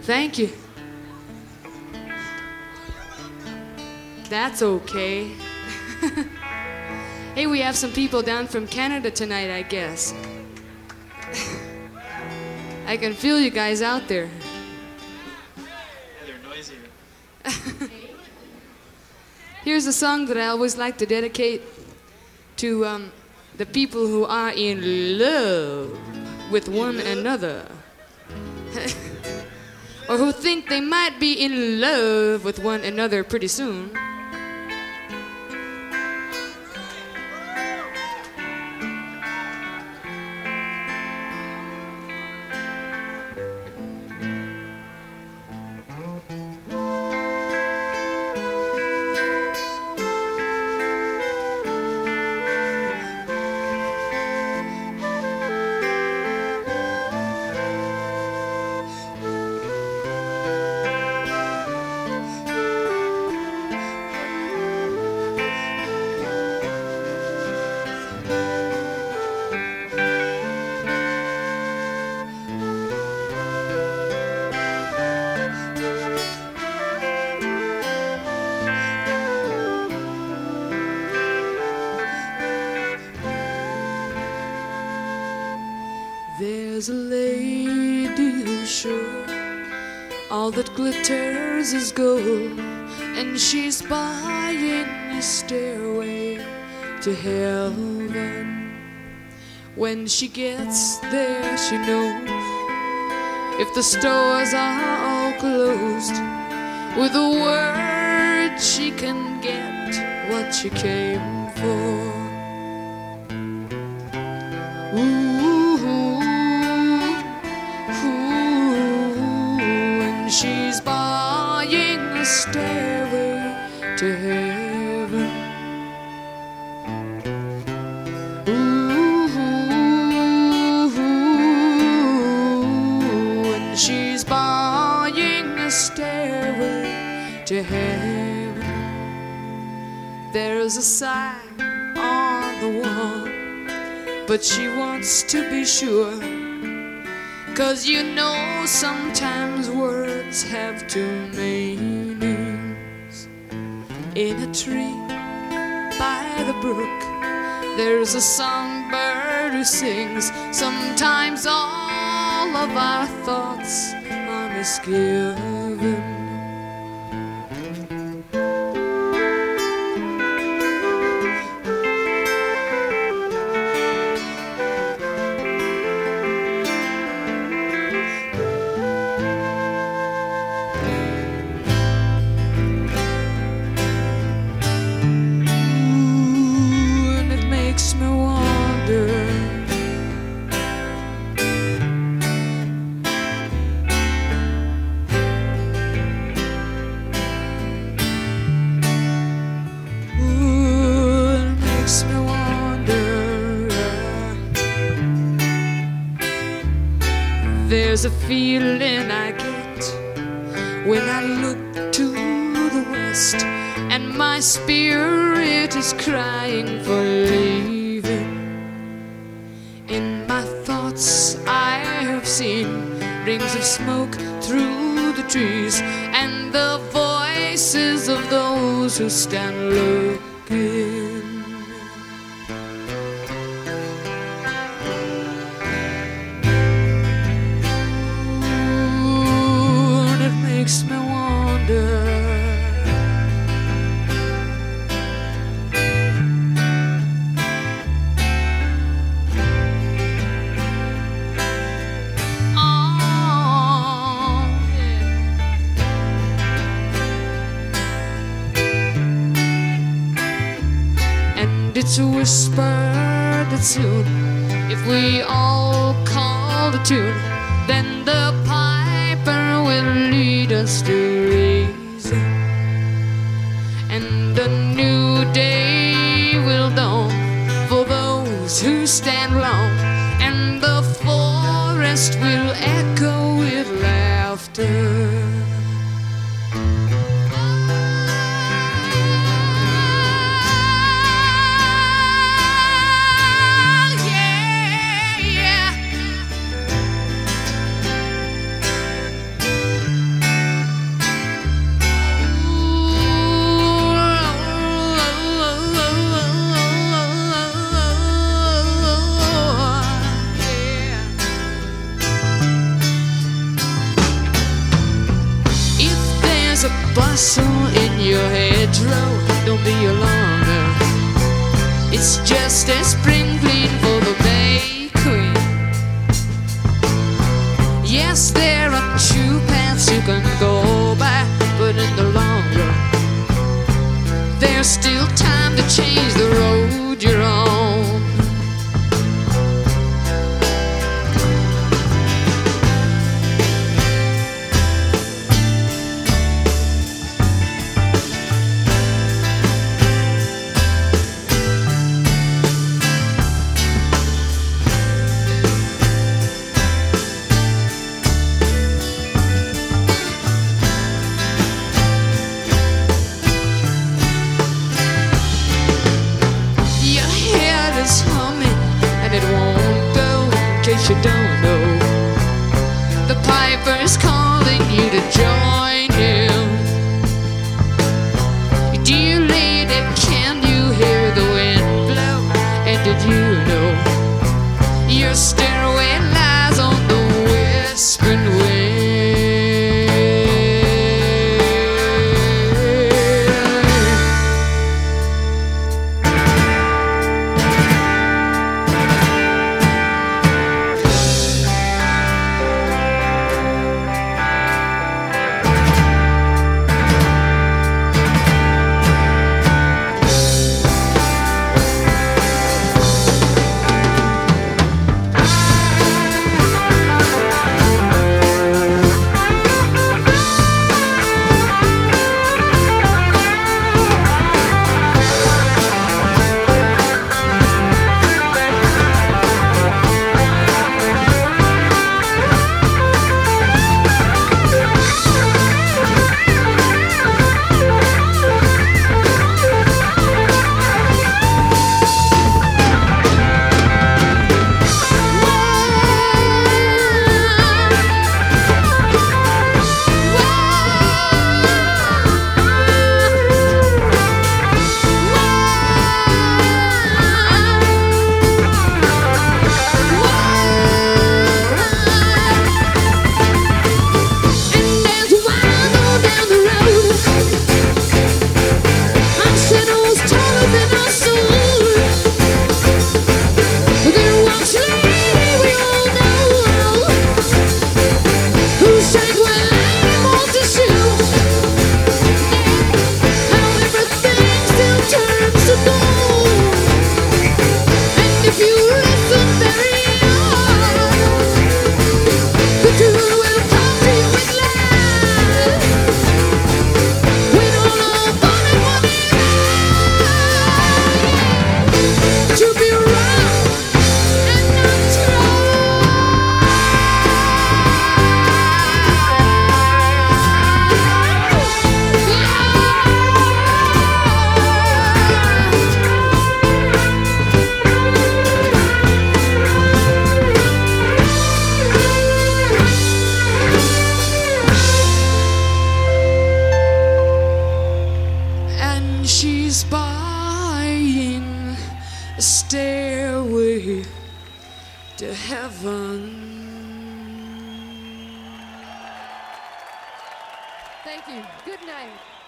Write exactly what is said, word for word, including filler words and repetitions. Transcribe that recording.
Thank you. That's okay. Hey, we have some people down from Canada tonight, I guess. I can feel you guys out there. Yeah, they're noisier. Here's a song that I always like to dedicate to um, the people who are in love with one another. Or who think they might be in love with one another pretty soon. There's a lady who's sure all that glitters is gold, and she's buying a stairway to heaven. When she gets there, she knows if the stores are all closed, with a word she can get what she came for. Ooh. She's buying a stairway to heaven. Ooh, and she's buying a stairway to heaven. There's a sign on the wall, but she wants to be sure. 'Cause you know sometimes words have two meanings. In a tree by the brook, there's a songbird who sings. Sometimes all of our thoughts are misgiven. There's a feeling I get when I look to the west, and my spirit is crying for leaving. In my thoughts I have seen rings of smoke through the trees, and the voices of those who stand looking. Makes me wonder. Oh, yeah. And it's whispered that soon, if we all call the tune, then the piper will lead us to reason, and a new day will dawn for those who stand long, and the forest will echo with laughter. It's just a spring clean for the May Queen. Yes, there are two paths you can go by, but in the long run, there's still time to change the road you're on. It won't go, in case you don't know. The piper's calling you to join him. Dear lady, can you hear the wind blow? And did you know your stairway lies on the whispering wind? She's buying a stairway to heaven. Thank you. Good night.